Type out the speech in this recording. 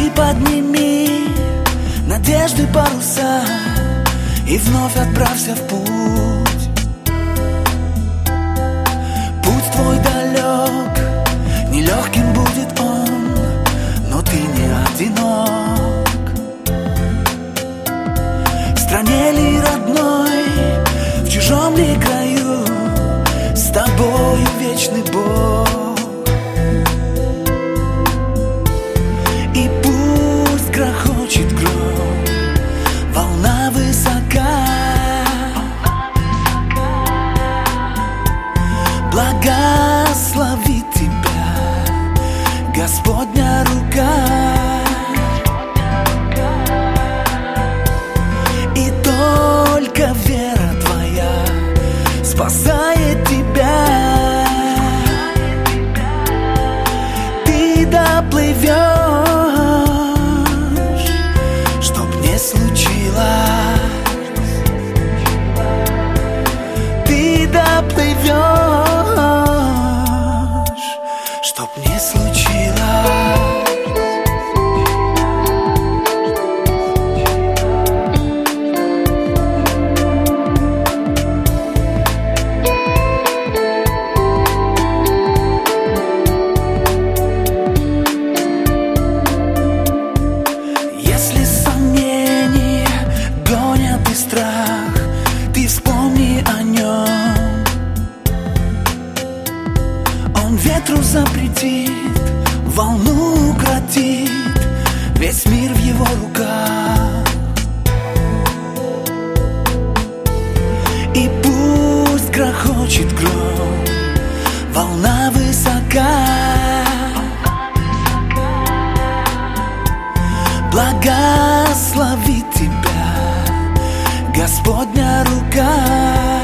подними надежды паруса и вновь отправься в путь. Путь твой далек, нелегким будет он, но ты не одинок. В стране ли родной, в чужом ли краю, с тобою вечный Бог. И пусть грохочет гром, волна высока, благословит тебя Господня рука. И только вера твоя спасает тебя. Ты доплывешь, чтоб не случилось. Ты доплывешь, чтоб не случилось. Если сомнения гонят и страх, ты вспомни о нем. Он ветру запретит, волну укротит, весь мир в его руках. И пусть грохочет гром, волна высока, благословит тебя Господня рука.